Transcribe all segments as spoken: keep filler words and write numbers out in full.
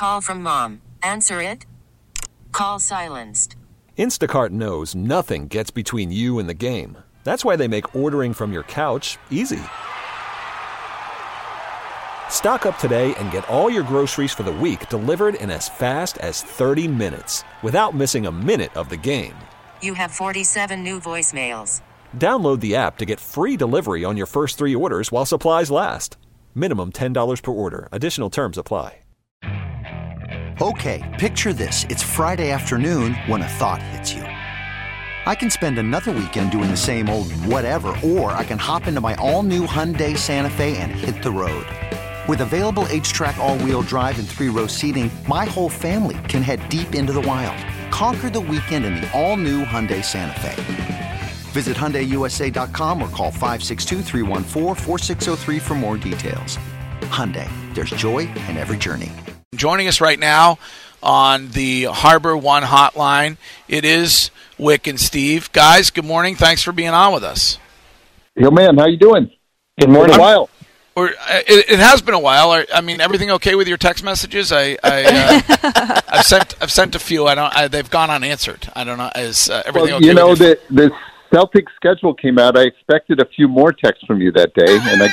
Call from mom. Answer it. Call silenced. Instacart knows nothing gets between you and the game. That's why they make ordering from your couch easy. Stock up today and get all your groceries for the week delivered in as fast as thirty minutes without missing a minute of the game. You have forty-seven new voicemails. Download the app to get free delivery on your first three orders while supplies last. Minimum ten dollars per order. Additional terms apply. Okay, picture this. It's Friday afternoon when a thought hits you. I can spend another weekend doing the same old whatever, or I can hop into my all-new Hyundai Santa Fe and hit the road. With available H-Track all-wheel drive and three-row seating, my whole family can head deep into the wild. Conquer the weekend in the all-new Hyundai Santa Fe. Visit Hyundai U S A dot com or call five six two, three one four, four six zero three for more details. Hyundai, there's joy in every journey. Joining us right now on the Harbor One hotline, it is Wick and Steve. Guys, good morning. Thanks for being on with us. Yo, man, how you doing? Good morning. Been a while. Or, uh, it, it has been a while. I mean, everything okay with your text messages? I, I uh, I've sent I've sent a few. I don't. I, they've gone unanswered. I don't know. Is uh, everything well, okay? You know, with you? the the Celtics schedule came out. I expected a few more texts from you that day, and I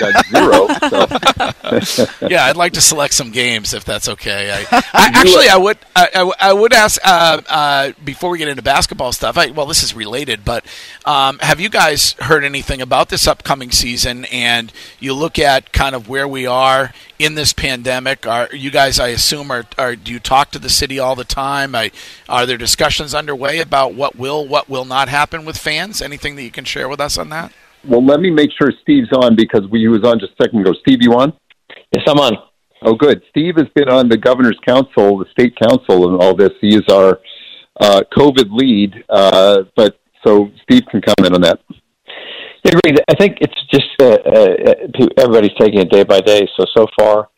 got zero. So. Yeah, I'd like to select some games if that's okay. I, I actually, I would, I, I would ask uh, uh, before we get into basketball stuff. I, well, this is related, but um, have you guys heard anything about this upcoming season? And you look at kind of where we are in this pandemic. Are you guys? I assume are, are do you talk to the city all the time? I, are there discussions underway about what will, what will not happen with fans? Anything that you can share with us on that? Well, let me make sure Steve's on because we, he was on just a second ago. Steve, you on? Yes, I'm on. Oh, good. Steve has been on the governor's council, the state council, and all this. He is our uh, COVID lead, uh, but so Steve can comment on that. Yeah, agreed. I think it's just uh, uh, everybody's taking it day by day. So so far,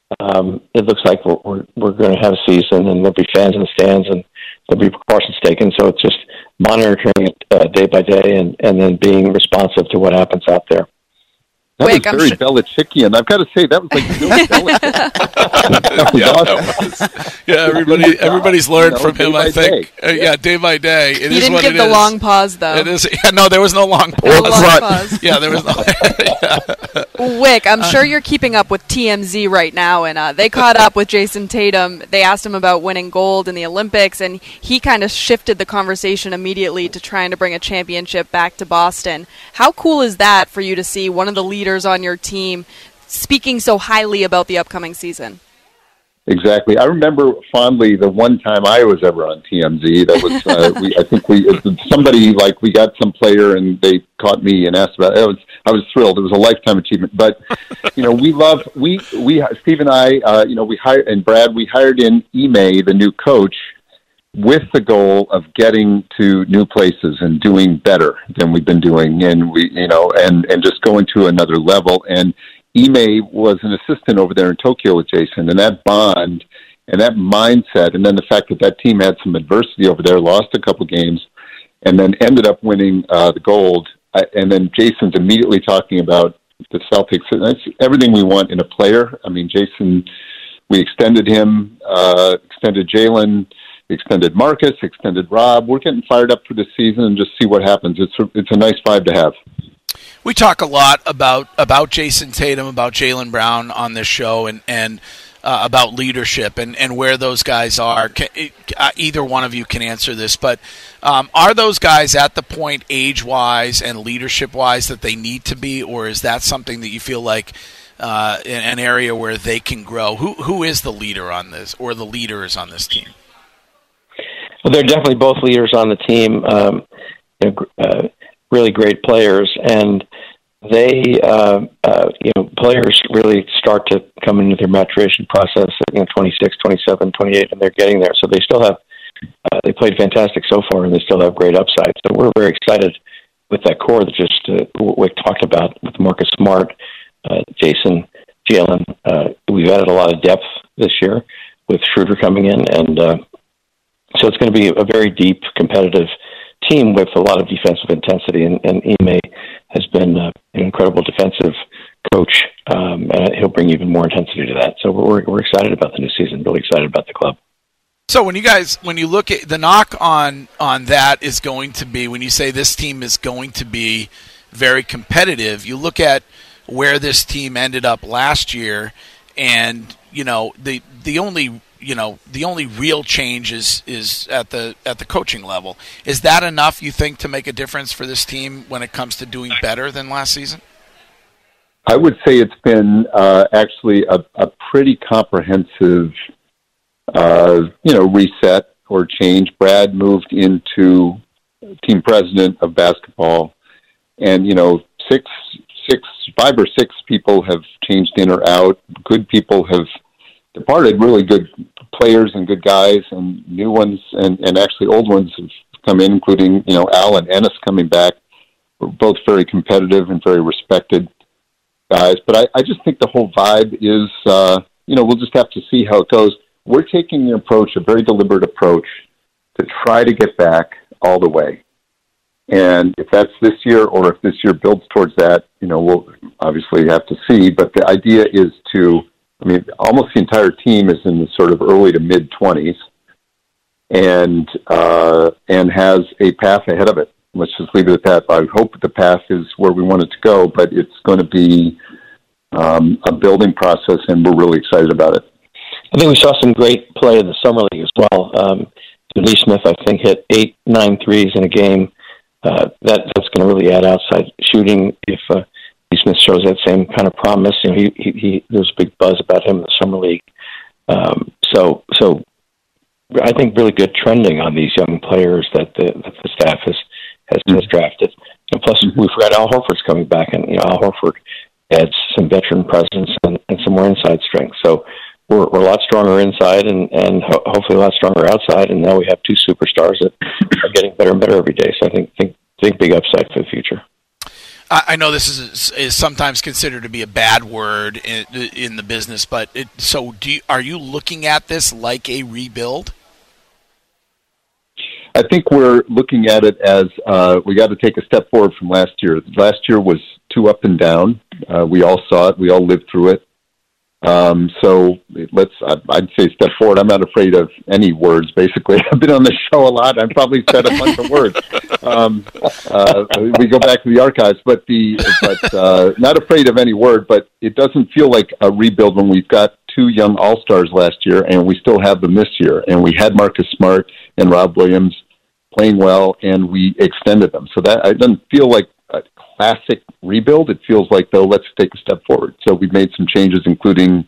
um, it looks like we're we're, we're going to have a season, and there'll be fans in the stands, and there'll be precautions taken. So it's just monitoring it uh, day by day, and, and then being responsive to what happens out there. That Wick, was very sh- Belichickian. I've got to say, that was like Bill Belichick. That was yeah, awesome. that was, yeah, everybody, everybody's learned you know, from him. I think, uh, yeah, day by day. It he is didn't what give it the is. long pause, though. It is. Yeah, no, there was no long pause. No long pause. Yeah, there was no. Yeah. Wick, I'm sure you're keeping up with T M Z right now, and uh, they caught up with Jason Tatum. They asked him about winning gold in the Olympics, and he kind of shifted the conversation immediately to trying to bring a championship back to Boston. How cool is that for you to see one of the leaders on your team speaking so highly about the upcoming season? Exactly. I remember fondly the one time I was ever on T M Z. That was, uh, we, I think we somebody like we got some player and they caught me and asked about it. I was I was thrilled. It was a lifetime achievement. But you know, we love we we Steve and I, uh, you know, we hired and Brad. We hired in Ime, the new coach, with the goal of getting to new places and doing better than we've been doing, and we you know, and and just going to another level. And Ime was an assistant over there in Tokyo with Jason, and that bond and that mindset, and then the fact that that team had some adversity over there, lost a couple games, and then ended up winning uh, the gold. Uh, and then Jason's immediately talking about the Celtics. And that's everything we want in a player. I mean, Jason, we extended him, uh, extended Jalen, extended Marcus, extended Rob. We're getting fired up for this season and just see what happens. It's a, it's a nice vibe to have. We talk a lot about about Jason Tatum, about Jaylen Brown on this show, and and uh, about leadership and, and where those guys are. Can, uh, either one of you can answer this, but um, are those guys at the point, age-wise and leadership-wise, that they need to be, or is that something that you feel like uh, in an area where they can grow? Who who is the leader on this, or the leaders on this team? Well, they're definitely both leaders on the team. Um, you know, uh, really great players, and they, uh, uh, you know, players really start to come into their maturation process at, you know, twenty-six, twenty-seven, twenty-eight, and they're getting there. So they still have, uh, they played fantastic so far, and they still have great upside. So we're very excited with that core that just uh, Wick talked about with Marcus Smart, uh, Jason, Jalen. Uh, we've added a lot of depth this year with Schroeder coming in, and uh, so it's going to be a very deep, competitive team with a lot of defensive intensity, and, and Ime has been uh, an incredible defensive coach, um, and he'll bring even more intensity to that. So we're we're excited about the new season. Really excited about the club. So when you guys, when you look at the knock on on that is going to be, when you say this team is going to be very competitive, you look at where this team ended up last year, and you know the the only you know the only real change is is at the at the coaching level. Is that enough, you think, to make a difference for this team when it comes to doing better than last season? I would say it's been uh, actually a, a pretty comprehensive, uh, you know, reset or change. Brad moved into team president of basketball, and you know, six, six, five or six people have changed in or out. Good people have departed. Really good players and good guys, and new ones, and, and actually old ones have come in, including you know Al and Ennis coming back. We're both very competitive and very respected guys, but I, I just think the whole vibe is, uh, you know, we'll just have to see how it goes. We're taking an approach, a very deliberate approach, to try to get back all the way. And if that's this year, or if this year builds towards that, you know, we'll obviously have to see. But the idea is to, I mean, almost the entire team is in the sort of early to mid-twenties, and uh, and has a path ahead of it. Let's just leave it at that. I hope the path is where we want it to go, but it's going to be um, a building process, and we're really excited about it. I think we saw some great play in the summer league as well. Um, Lee Smith, I think, hit eight, nine threes in a game. Uh, that that's going to really add outside shooting if uh, Lee Smith shows that same kind of promise. You know, he, he, he there was a big buzz about him in the summer league. Um, so so I think really good trending on these young players that the that the staff has. Has, has drafted. And plus, we forgot Al Horford's coming back, and you know Al Horford adds some veteran presence and, and some more inside strength. So we're we're a lot stronger inside, and and ho- hopefully a lot stronger outside. And now we have two superstars that are getting better and better every day. So I think think think big upside for the future. I know this is is sometimes considered to be a bad word in, in the business, but it, so do you, are you looking at this like a rebuild? I think we're looking at it as uh, we got to take a step forward from last year. Last year was too up and down. Uh, we all saw it. We all lived through it. Um, so let's, I'd say step forward. I'm not afraid of any words, basically. I've been on the show a lot. I've probably said a bunch of words. Um, uh, we go back to the archives, but the, but, uh, not afraid of any word, but it doesn't feel like a rebuild when we've got two young all-stars last year, and we still have them this year. And we had Marcus Smart and Rob Williams playing well, and we extended them. So that it doesn't feel like a classic rebuild. It feels like, though, let's take a step forward. So we've made some changes, including,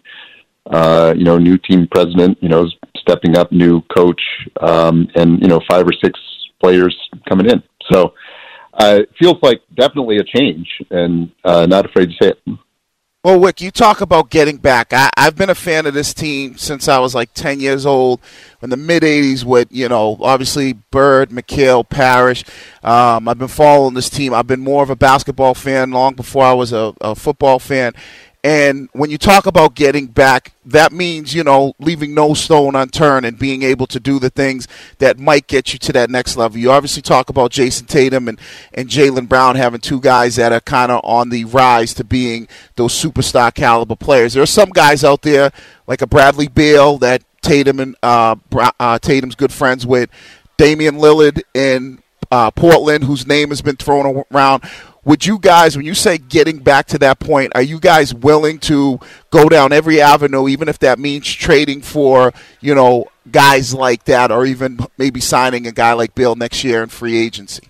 uh, you know, new team president, you know, stepping up, new coach, um, and, you know, five or six players coming in. So uh, it feels like definitely a change, and uh, not afraid to say it. Well, Wick, you talk about getting back. I, I've been a fan of this team since I was like ten years old, in the mid-eighties with, you know, obviously Bird, McHale, Parrish. Um, I've been following this team. I've been more of a basketball fan long before I was a, a football fan. And when you talk about getting back, that means, you know, leaving no stone unturned and being able to do the things that might get you to that next level. You obviously talk about Jason Tatum and, and Jaylen Brown having two guys that are kind of on the rise to being those superstar caliber players. There are some guys out there like a Bradley Beal that Tatum and uh, uh, Tatum's good friends with, Damian Lillard in uh, Portland, whose name has been thrown around. Would you guys, when you say getting back to that point, are you guys willing to go down every avenue, even if that means trading for, you know, guys like that, or even maybe signing a guy like Bill next year in free agency?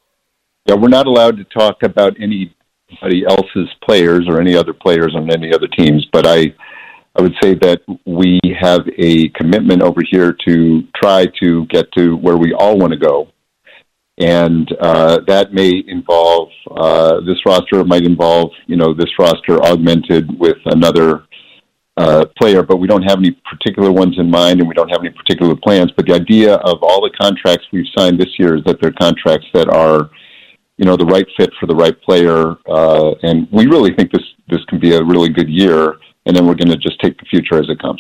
Yeah, we're not allowed to talk about anybody else's players or any other players on any other teams, but I, I would say that we have a commitment over here to try to get to where we all want to go. And uh, that may involve uh, this roster. It might involve, you know, this roster augmented with another uh, player, but we don't have any particular ones in mind, and we don't have any particular plans. But the idea of all the contracts we've signed this year is that they're contracts that are, you know, the right fit for the right player. Uh, and we really think this this can be a really good year, and then we're going to just take the future as it comes.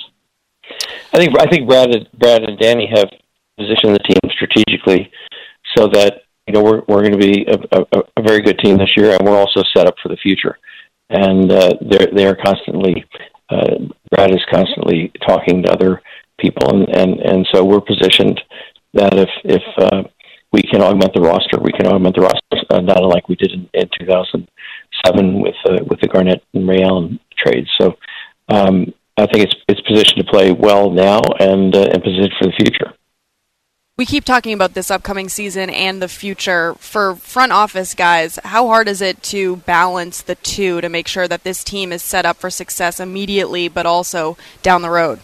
I think I think Brad Brad and Danny have positioned the team strategically, so that, you know, we're we're going to be a, a, a very good team this year, and we're also set up for the future. and uh, they're they're constantly uh, Brad is constantly talking to other people, and, and, and so we're positioned that if if uh, we can augment the roster, we can augment the roster, uh, not unlike we did in, in two thousand seven with uh, with the Garnett and Ray Allen trades. So um, I think it's it's positioned to play well now and uh, and positioned for the future. We keep talking about this upcoming season and the future. For front office guys, how hard is it to balance the two to make sure that this team is set up for success immediately, but also down the road?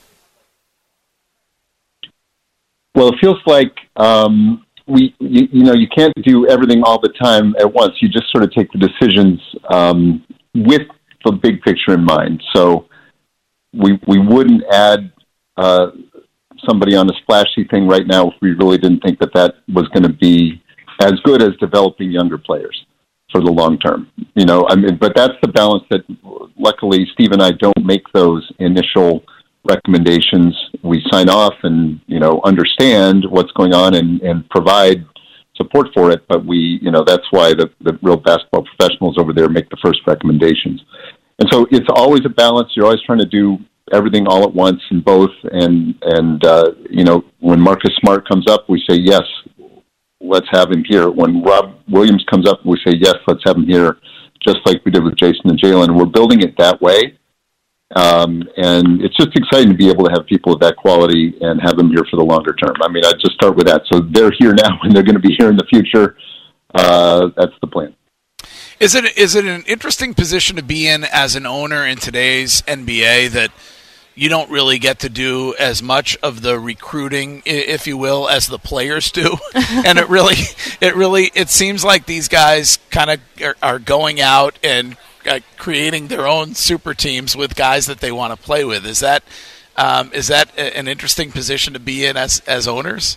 Well, it feels like um, we, you, you know, you can't do everything all the time at once. You just sort of take the decisions um, with the big picture in mind. So we we wouldn't add uh, somebody on a splashy thing right now if we really didn't think that that was going to be as good as developing younger players for the long term. You know, I mean, but that's the balance that luckily Steve and I don't make those initial recommendations. We sign off and, you know, understand what's going on and, and provide support for it. But we, you know, that's why the, the real basketball professionals over there make the first recommendations. And so it's always a balance. You're always trying to do everything all at once in both. And, and uh, you know, when Marcus Smart comes up, we say, yes, let's have him here. When Rob Williams comes up, we say, yes, let's have him here, just like we did with Jason and Jalen. We're building it that way. Um, and it's just exciting to be able to have people of that quality and have them here for the longer term. I mean, I'd just start with that. So they're here now and they're going to be here in the future. Uh, that's the plan. Is it is it an interesting position to be in as an owner in today's N B A that you don't really get to do as much of the recruiting, if you will, as the players do? And it really, it really, it seems like these guys kind of are, are going out and uh, creating their own super teams with guys that they want to play with. Is that um, is that an interesting position to be in as as owners?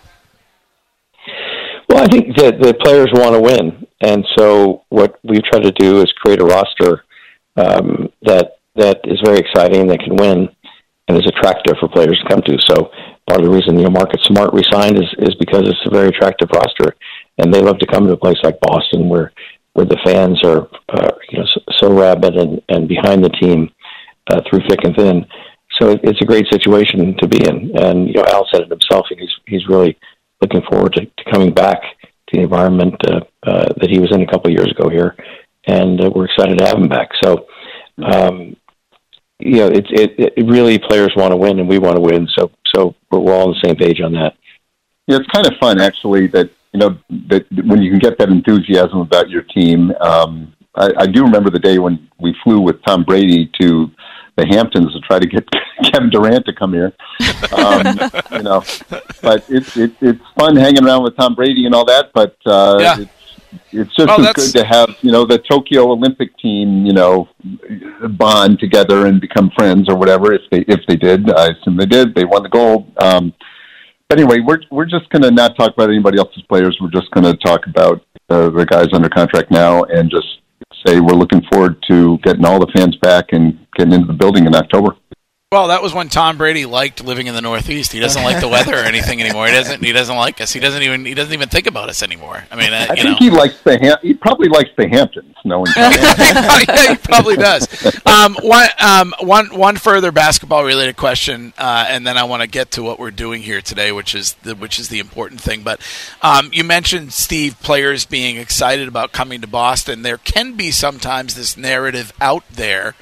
Well, I think that the players want to win, and so what we've tried to do is create a roster um, that that is very exciting, that can win, and is attractive for players to come to. So part of the reason, you know, Marcus Smart resigned is, is because it's a very attractive roster, and they love to come to a place like Boston where where the fans are uh, you know so, so rabid and, and behind the team uh, through thick and thin. So it, it's a great situation to be in. And you know, Al said it himself. He's he's really looking forward to, to coming back to the environment uh, uh, that he was in a couple of years ago here, and uh, we're excited to have him back. So. Um, You know, it, it, it really players want to win, and we want to win. So, so we're, we're all on the same page on that. Yeah, it's kind of fun actually that you know that when you can get that enthusiasm about your team. Um, I, I do remember the day when we flew with Tom Brady to the Hamptons to try to get Kevin Durant to come here. Um, you know, but it's it, it's fun hanging around with Tom Brady and all that. But uh, yeah. it's It's just oh, as good to have, you know, the Tokyo Olympic team, you know, bond together and become friends or whatever. If they if they did, I assume they did. They won the gold. Um, but anyway, we're we're just going to not talk about anybody else's players. We're just going to talk about uh, the guys under contract now, and just say we're looking forward to getting all the fans back and getting into the building in October. Well, that was when Tom Brady liked living in the Northeast. He doesn't like the weather or anything anymore. He doesn't. He doesn't like us. He doesn't even. He doesn't even think about us anymore. I mean, uh, I you think know. he likes the. Ham- he probably likes the Hamptons. No one. Yeah, he probably does. Um, one, um, one, one further basketball-related question, uh, and then I want to get to what we're doing here today, which is the which is the important thing. But um, you mentioned, Steve, players being excited about coming to Boston. There can be sometimes this narrative out there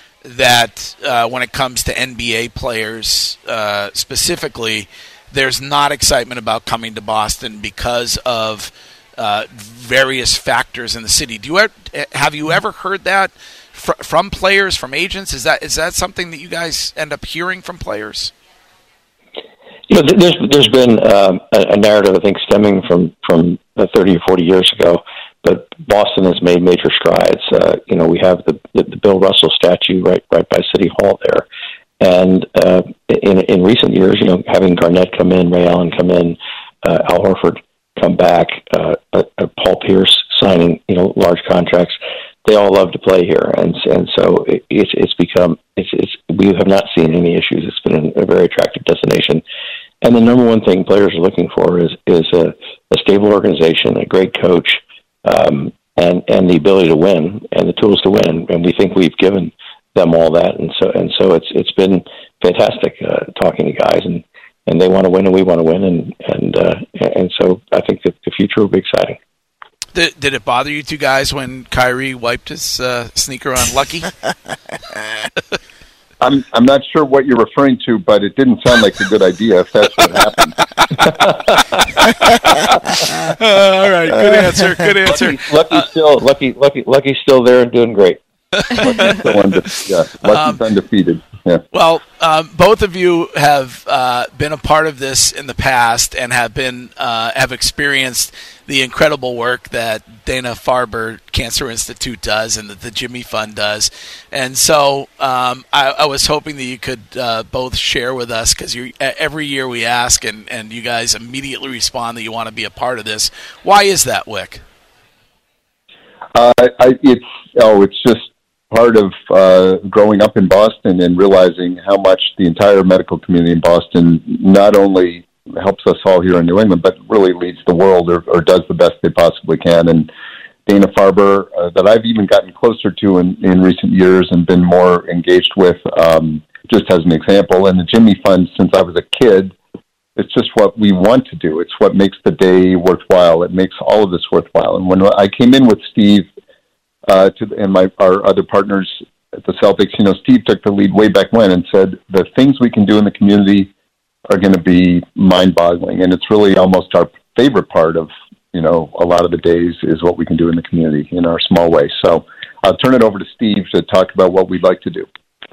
that uh, when it comes to N B A players uh, specifically, there's not excitement about coming to Boston because of uh, various factors in the city. Do you ever, have you ever heard that fr- from players, from agents? Is that is that something that you guys end up hearing from players? You know, there's there's been um, a, a narrative, I think, stemming from from uh, thirty or forty years ago. But Boston has made major strides. Uh, you know, we have the, the, the Bill Russell statue right right by City Hall there, and uh, in in recent years, you know, having Garnett come in, Ray Allen come in, uh, Al Horford come back, uh, uh, Paul Pierce signing, you know, large contracts. They all love to play here, and and so it, it's it's become it's it's we have not seen any issues. It's been a very attractive destination. And the number one thing players are looking for is is a, a stable organization, a great coach. Um, and, and the ability to win and the tools to win. And we think we've given them all that. And so, and so it's, it's been fantastic, uh, talking to guys, and, and they want to win and we want to win. And, and, uh, and so I think that the future will be exciting. Did, did it bother you two guys when Kyrie wiped his uh, sneaker on Lucky? I'm I'm not sure what you're referring to, but it didn't sound like a good idea if that's what happened. uh, all right, good answer. Good answer. Lucky, Lucky's uh, still Lucky, Lucky, Lucky's still there and doing great. Lucky's still unde- yeah, Lucky's um, undefeated. Yeah. Well, um, both of you have uh, been a part of this in the past and have been uh, have experienced the incredible work that Dana-Farber Cancer Institute does and that the Jimmy Fund does. And so um, I, I was hoping that you could uh, both share with us, because every year we ask and, and you guys immediately respond that you want to be a part of this. Why is that, Wick? Uh, I, it's oh, it's just part of uh, growing up in Boston and realizing how much the entire medical community in Boston not only helps us all here in New England, but really leads the world, or, or does the best they possibly can. And Dana-Farber, uh, that I've even gotten closer to in, in recent years and been more engaged with, um, just as an example. And the Jimmy Fund, since I was a kid, it's just what we want to do. It's what makes the day worthwhile. It makes all of this worthwhile. And when I came in with Steve uh, to, and my our other partners at the Celtics, you know, Steve took the lead way back when and said the things we can do in the community are going to be mind-boggling. And it's really almost our favorite part of, you know, a lot of the days is what we can do in the community in our small way. So I'll turn it over to Steve to talk about what we'd like to do.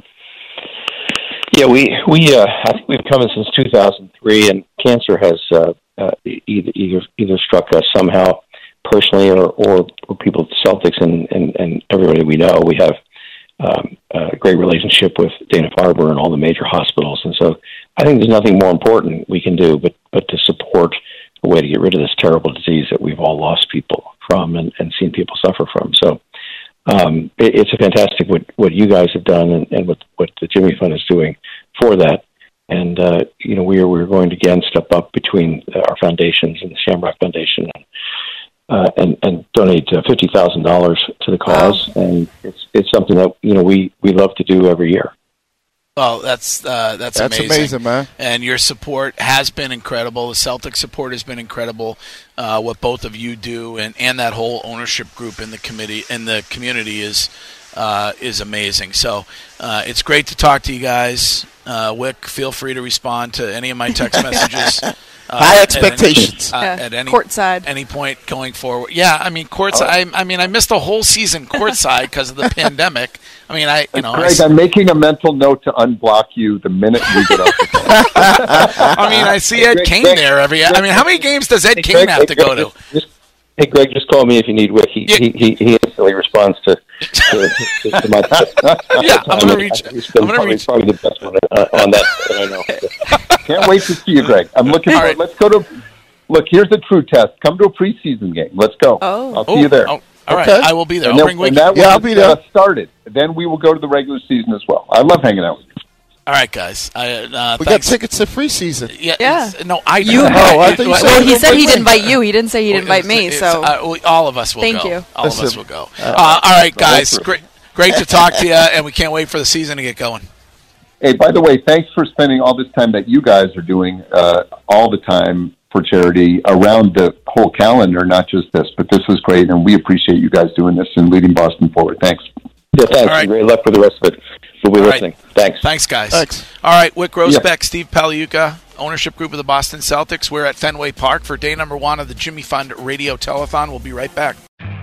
Yeah, we, we uh, I think we've come in since two thousand three, and cancer has uh, uh, either, either either struck us somehow personally or, or, or people at the Celtics and, and, and everybody we know. We have um, a great relationship with Dana-Farber and all the major hospitals, and so I think there's nothing more important we can do but, but to support a way to get rid of this terrible disease that we've all lost people from and, and seen people suffer from. So um, it, it's a fantastic what, what you guys have done and, and what, what the Jimmy Fund is doing for that. And, uh, you know, we're, we're going to again step up between our foundations and the Shamrock Foundation and, uh, and, and donate uh, fifty thousand dollars to the cause. Wow. And it's, it's something that, you know, we, we love to do every year. Well, that's uh, that's, that's amazing. amazing, man. And your support has been incredible. The Celtic support has been incredible. Uh, what both of you do, and, and that whole ownership group in the committee in the community is uh, is amazing. So uh, it's great to talk to you guys. Uh, Wick, feel free to respond to any of my text messages. Uh, High expectations. At any, uh, yeah. at any courtside. any point going forward. Yeah, I mean courtside. Oh. I, I mean, I missed the whole season courtside because of the pandemic. I mean, I you know. Greg, I, I'm making a mental note to unblock you the minute you get off the phone. I mean, I see Ed Kane there every. I mean, how many games does Ed Kane have to go to? Just, hey, Greg, just call me if you need Wick. He yeah. he, he, he instantly responds to, to, to, to my text. Yeah, I'm going to reach. I'm going to reach. Probably the best one uh, on that, that I know. Can't wait to see you, Greg. I'm looking forward. Right. Let's go to. Look, here's a true test. Come to a preseason game. Let's go. Oh. I'll see oh, you there. Oh, all right, okay. I will be there. And I'll then, bring Wick. And that yeah, I'll be there. Started. Then we will go to the regular season as well. I love hanging out with you. All right, guys. I, uh, we thanks. got tickets to free season. Yeah. Yeah. No, I. You. Oh, I thought you well, said he said he'd invite you. He didn't say he'd invite me. It's, So uh, we, all of us will Thank go. you. All Listen, of us will go. Uh, all right, guys. Great, great to talk to you, and we can't wait for the season to get going. Hey, by the way, thanks for spending all this time that you guys are doing uh, all the time for charity around the whole calendar, not just this. But this was great, and we appreciate you guys doing this and leading Boston forward. Thanks. Yeah, thanks. Right. Great luck with the rest of it. We'll be all listening. Right. Thanks. Thanks, guys. Thanks. All right, Wick Grousbeck, Yeah. Steve Pagliuca, ownership group of the Boston Celtics. We're at Fenway Park for day number one of the Jimmy Fund Radio Telethon. We'll be right back.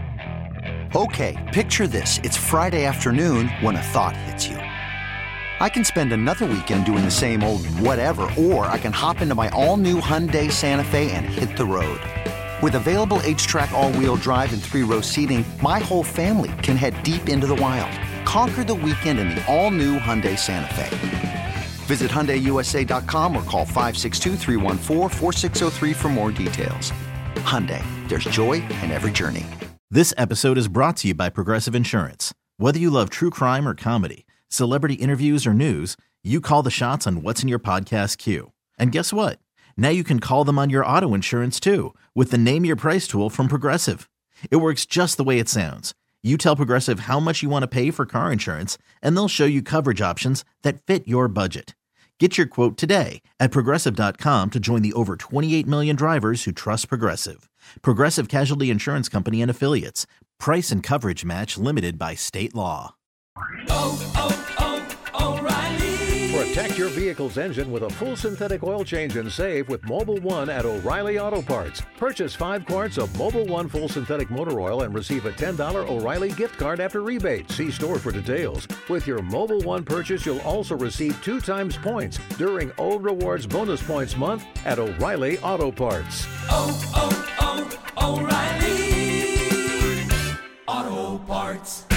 Okay, picture this. It's Friday afternoon when a thought hits you. I can spend another weekend doing the same old whatever, or I can hop into my all-new Hyundai Santa Fe and hit the road. With available H-Track all-wheel drive and three-row seating, my whole family can head deep into the wild. Conquer the weekend in the all-new Hyundai Santa Fe. Visit Hyundai U S A dot com or call five six two, three one four, four six zero three for more details. Hyundai, there's joy in every journey. This episode is brought to you by Progressive Insurance. Whether you love true crime or comedy, celebrity interviews or news, you call the shots on what's in your podcast queue. And guess what? Now you can call them on your auto insurance too with the Name Your Price tool from Progressive. It works just the way it sounds. You tell Progressive how much you want to pay for car insurance, and they'll show you coverage options that fit your budget. Get your quote today at Progressive dot com to join the over twenty-eight million drivers who trust Progressive. Progressive Casualty Insurance Company and Affiliates. Price and coverage match limited by state law. Oh, oh, oh, O'Reilly. Protect your vehicle's engine with a full synthetic oil change and save with Mobil one at O'Reilly Auto Parts. Purchase five quarts of Mobil one full synthetic motor oil and receive a ten dollars O'Reilly gift card after rebate. See store for details. With your Mobil one purchase, you'll also receive two times points during O Rewards Bonus Points Month at O'Reilly Auto Parts. Oh, oh, oh, O'Reilly Auto Parts.